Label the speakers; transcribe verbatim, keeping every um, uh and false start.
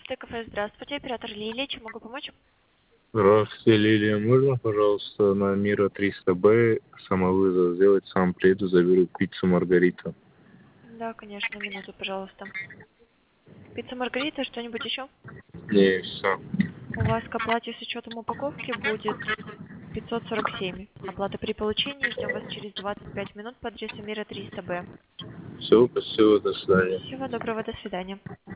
Speaker 1: Т К Ф, здравствуйте, оператор Лилия, чем могу помочь?
Speaker 2: Здравствуйте, Лилия. Можно, пожалуйста, на Мира триста Б самовызов сделать? Сам приеду, заберу пиццу Маргарита.
Speaker 1: Да, конечно, минуту, пожалуйста. Пицца Маргарита, что-нибудь еще?
Speaker 2: Не, все.
Speaker 1: У вас к оплате с учетом упаковки будет пятьсот сорок семь. Оплата при получении. Ждем вас через двадцать пять минут по адресу Мира триста Б.
Speaker 2: Все, спасибо, до свидания.
Speaker 1: Всего доброго, до свидания.